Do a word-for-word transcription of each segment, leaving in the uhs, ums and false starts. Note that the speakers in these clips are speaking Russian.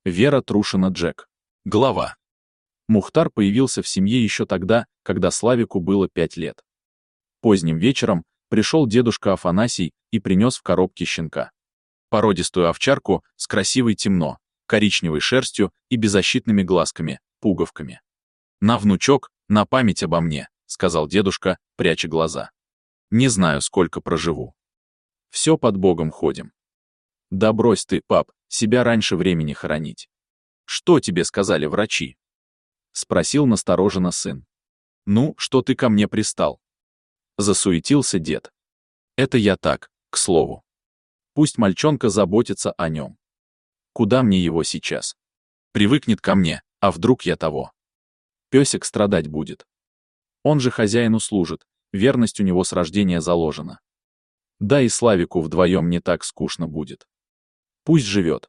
Вера Трушина Джек. Глава. Мухтар появился в семье еще тогда, когда Славику было пять лет. Поздним вечером пришел дедушка Афанасий и принес в коробке щенка. Породистую овчарку с красивой темно, коричневой шерстью и беззащитными глазками, пуговками. «На, внучок, на память обо мне», — сказал дедушка, пряча глаза. «Не знаю, сколько проживу. Все под Богом ходим». «Да брось ты, пап, себя раньше времени хоронить. Что тебе сказали врачи?» — спросил настороженно сын. «Ну, что ты ко мне пристал?» Засуетился дед. «Это я так, к слову. Пусть мальчонка заботится о нем. Куда мне его сейчас? Привыкнет ко мне, а вдруг я того? Песик страдать будет. Он же хозяину служит, верность у него с рождения заложена. Да и Славику вдвоем не так скучно будет. Пусть живет.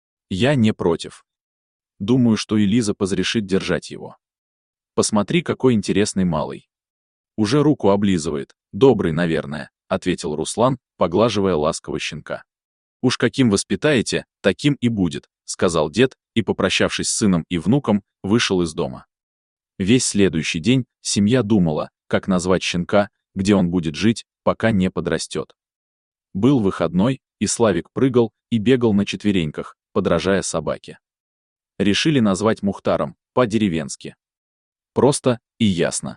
Я не против. Думаю, что и Лиза позрешит держать его. Посмотри, какой интересный малый. Уже руку облизывает, добрый, наверное», — ответил Руслан, поглаживая ласково щенка. «Уж каким воспитаете, таким и будет», — сказал дед, и, попрощавшись с сыном и внуком, вышел из дома. Весь следующий день семья думала, как назвать щенка, где он будет жить, пока не подрастет. Был выходной, и Славик прыгал и бегал на четвереньках, подражая собаке. Решили назвать Мухтаром, по-деревенски. Просто и ясно.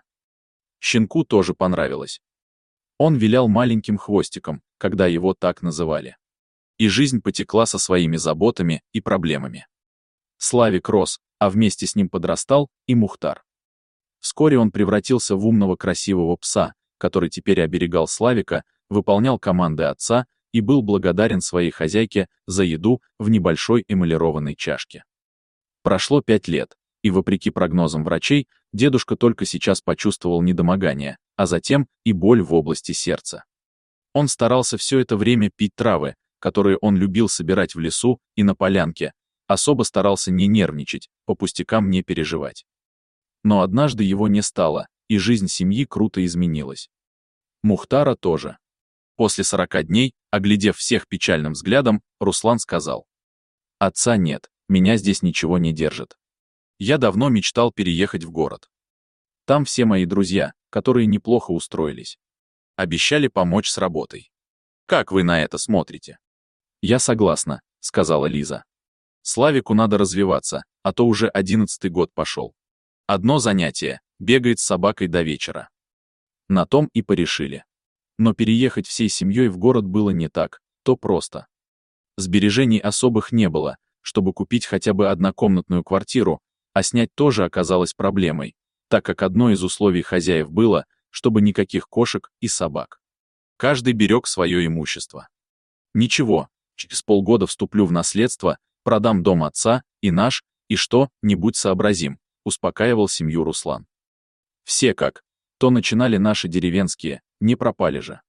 Щенку тоже понравилось. Он вилял маленьким хвостиком, когда его так называли. И жизнь потекла со своими заботами и проблемами. Славик рос, а вместе с ним подрастал и Мухтар. Вскоре он превратился в умного красивого пса, который теперь оберегал Славика, выполнял команды отца и был благодарен своей хозяйке за еду в небольшой эмалированной чашке. Прошло пять лет, и, вопреки прогнозам врачей, дедушка только сейчас почувствовал недомогание, а затем и боль в области сердца. Он старался все это время пить травы, которые он любил собирать в лесу и на полянке, особо старался не нервничать, по пустякам не переживать. Но однажды его не стало, и жизнь семьи круто изменилась. Мухтара тоже. После сорока дней, оглядев всех печальным взглядом, Руслан сказал: «Отца нет, меня здесь ничего не держит. Я давно мечтал переехать в город. Там все мои друзья, которые неплохо устроились. Обещали помочь с работой. Как вы на это смотрите?» «Я согласна», — сказала Лиза. «Славику надо развиваться, а то уже одиннадцатый год пошел. Одно занятие — бегает с собакой до вечера». На том и порешили. Но переехать всей семьей в город было не так, то просто. Сбережений особых не было, чтобы купить хотя бы однокомнатную квартиру, а снять тоже оказалось проблемой, так как одно из условий хозяев было, чтобы никаких кошек и собак. Каждый берег свое имущество. «Ничего, через полгода вступлю в наследство, продам дом отца и наш, и что-нибудь сообразим», — успокаивал семью Руслан. Все как, то начинали наши деревенские, не пропали же.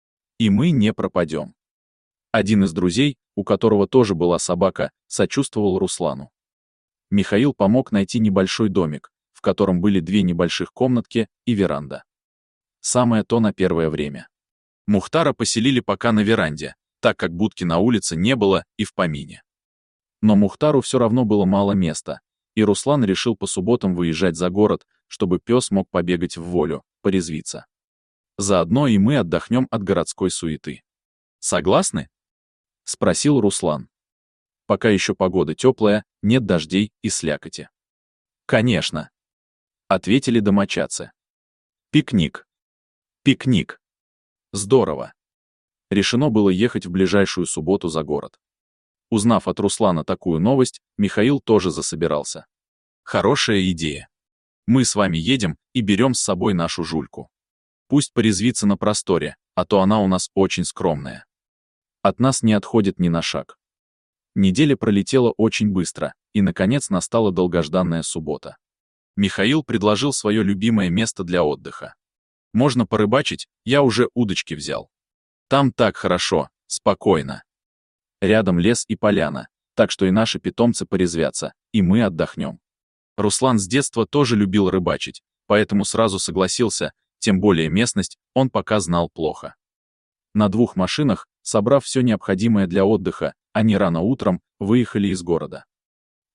И мы не пропадем. Один из друзей, у которого тоже была собака, сочувствовал Руслану. Михаил помог найти небольшой домик, в котором были две небольших комнатки и веранда. Самое то на первое время. Мухтара поселили пока на веранде, так как будки на улице не было и в помине. Но Мухтару все равно было мало места, и Руслан решил по субботам выезжать за город, чтобы пес мог побегать в волю, порезвиться. Заодно и мы отдохнем от городской суеты. «Согласны?» — спросил Руслан. «Пока еще погода теплая, нет дождей и слякоти». «Конечно», — ответили домочадцы. «Пикник. Пикник. Здорово». Решено было ехать в ближайшую субботу за город. Узнав от Руслана такую новость, Михаил тоже засобирался. «Хорошая идея. Мы с вами едем и берем с собой нашу Жульку. Пусть порезвится на просторе, а то она у нас очень скромная. От нас не отходит ни на шаг». Неделя пролетела очень быстро, и, наконец, настала долгожданная суббота. Михаил предложил свое любимое место для отдыха. «Можно порыбачить, я уже удочки взял. Там так хорошо, спокойно. Рядом лес и поляна, так что и наши питомцы порезвятся, и мы отдохнем». Руслан с детства тоже любил рыбачить, поэтому сразу согласился, тем более местность он пока знал плохо. На двух машинах, собрав все необходимое для отдыха, они рано утром выехали из города.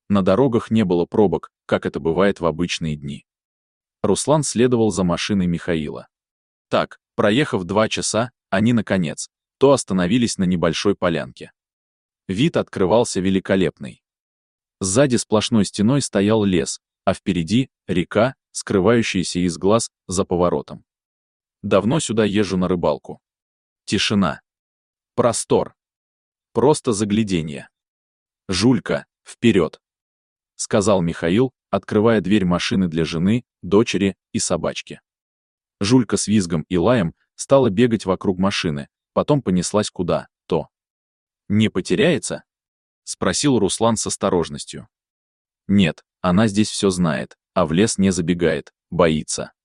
На дорогах не было пробок, как это бывает в обычные дни. Руслан следовал за машиной Михаила. Так, проехав два часа, они, наконец, то остановились на небольшой полянке. Вид открывался великолепный. Сзади сплошной стеной стоял лес, а впереди — река, скрывающаяся из глаз за поворотом. Давно сюда езжу на рыбалку. Тишина. Простор. Просто загляденье. «Жулька, вперед!» — сказал Михаил, открывая дверь машины для жены, дочери и собачки. Жулька с визгом и лаем стала бегать вокруг машины, потом понеслась куда-то. «Не потеряется?» — спросил Руслан с осторожностью. «Нет, она здесь все знает, а в лес не забегает, боится».